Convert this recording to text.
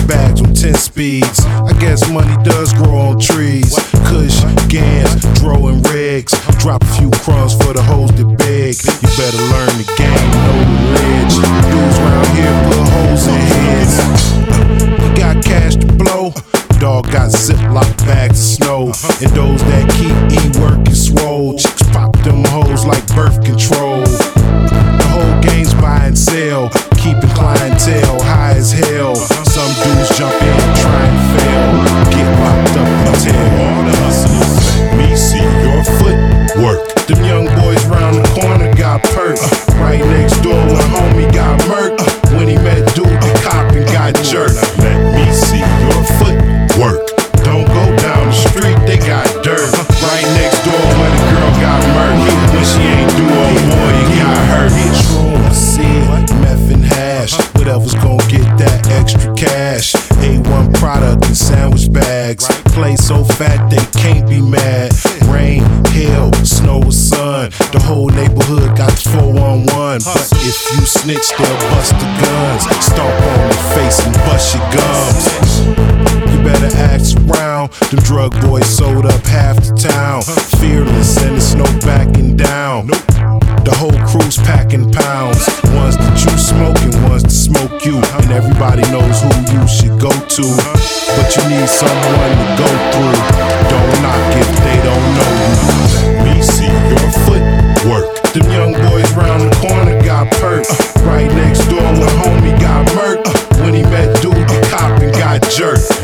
bags on 10 speeds. I guess money does grow on trees. Kush, Gans, Dro, and Regs. Drop a few crumbs for the hoes that beg. You better learn the game, know the ledge. Dudes round here put holes in heads. You got cash to blow. Dog got Ziploc bags of snow. And those that keep working swole. Chicks pop them hoes like birth control. The whole game's buy and sell. Keeping clientele high as hell. Some dudes jump in and try and fail. Get locked up in tail. All the hustlers let me see your footwork. Them young boys round the corner got perked. Right next door when homie got murked. When he met dude the cop and got jerked. Let me see your footwork. Don't go down the street, they got dirt. Right next door where the girl got murked. When she ain't do old boy, he got hurt. Meth and hash, whatever's gon' get that extra cash. A1 product in sandwich bags. Play so fat they can't be mad. Rain, hail, snow or sun, the whole neighborhood got the 411. But if you snitch, they'll bust the guns. Stomp on your face and bust your gums. You better ask around. Them drug boys sold up half the town. Fearless and there's no backing down. The whole crew's packing pounds. Ones that you smoke and ones that smoke you. And everybody knows who you should go to. But you need someone to go through. Don't knock if they don't know you. Let me see your footwork. Them young boys round the corner got perked. Right next door when homie got murked. When he met dude the cop and got jerked.